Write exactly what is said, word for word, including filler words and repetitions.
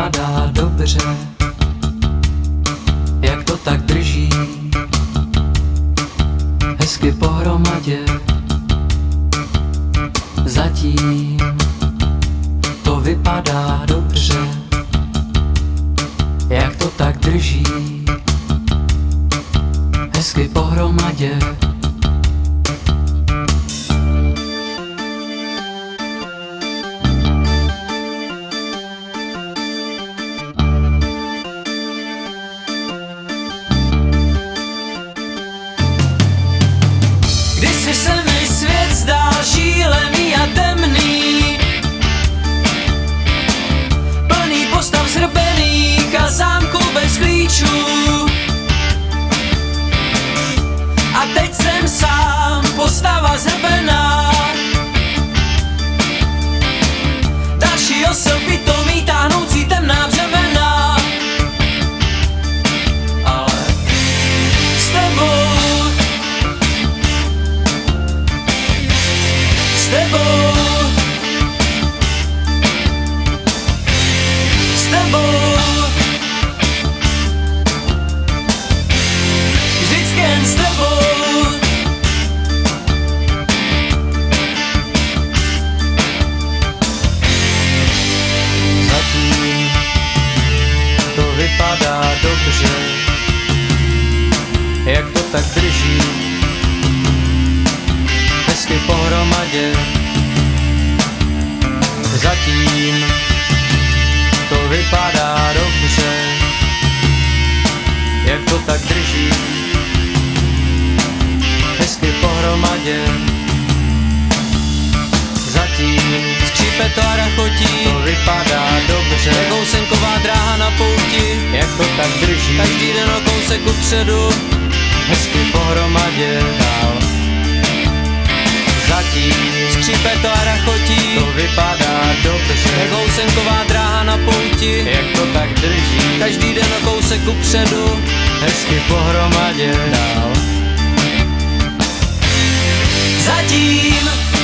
vypadá dobře, jak to tak drží hezky pohromadě. Zatím to vypadá dobře, jak to tak drží hezky pohromadě. Kdysi se mi svět zdál šílený a temný, plný postav zhrbených a zámků bez klíčů. A teď jsem sám, postava zhrbená, další osoby to mí táhnoucí temná břemena. Ale s tebou, s tebou, s tebou, vždycky jen s tebou. Zatím to vypadá dobře, jak to tak drží hezky pohromadě. Zatím to vypadá dobře, jak to tak drží hezky pohromadě. Zatím Skřípe to a rachotí, to vypadá dobře, jako housenková dráha na pouti. jak to tak drží Každý den o kousek kupředu, hezky pohromadě dál. Zatím skřípe to a rachotí, to vypadá dobře, jako housenková dráha na pouti. jak to tak drží Každý den o kousek kupředu, hezky pohromadě dál. zatím